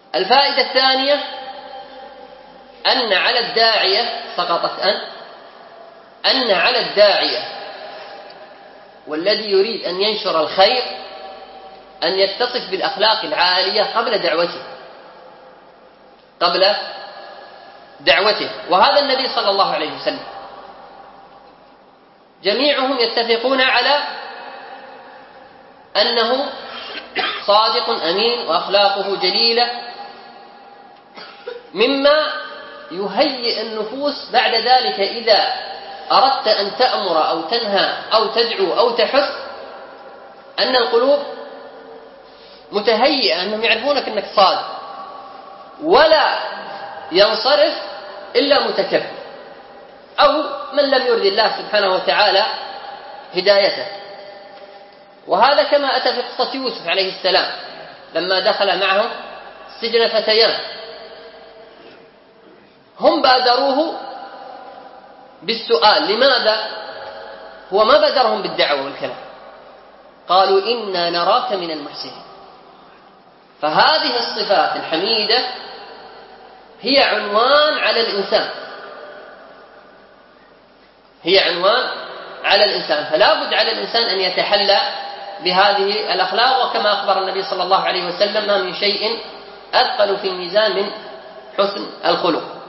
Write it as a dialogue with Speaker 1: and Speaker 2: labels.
Speaker 1: الفائدة الثانية أن على الداعية أن على الداعية والذي يريد أن ينشر الخير أن يتصف بالأخلاق العالية قبل دعوته. وهذا النبي صلى الله عليه وسلم جميعهم يتفقون على أنه صادق أمين وأخلاقه جليلة، مما يهيئ النفوس بعد ذلك إذا أردت أن تأمر أو تنهى أو تدعو أو تحث أن القلوب متهيئة أنهم يعرفونك أنك صادق، ولا ينصرف إلا متكبر أو من لم يرد الله سبحانه وتعالى هدايته. وهذا كما أتى في قصة يوسف عليه السلام لما دخل معهم سجن فتيان، هم بادروه بالسؤال لماذا؟ هو ما بادرهم بالدعوة والكلام، قالوا إنا نراك من المحسنين. فهذه الصفات الحميدة هي عنوان على الإنسان، فلا بد على الإنسان أن يتحلى بهذه الأخلاق. وكما أخبر النبي صلى الله عليه وسلم: ما من شيء أثقل في الميزان من حسن الخلق.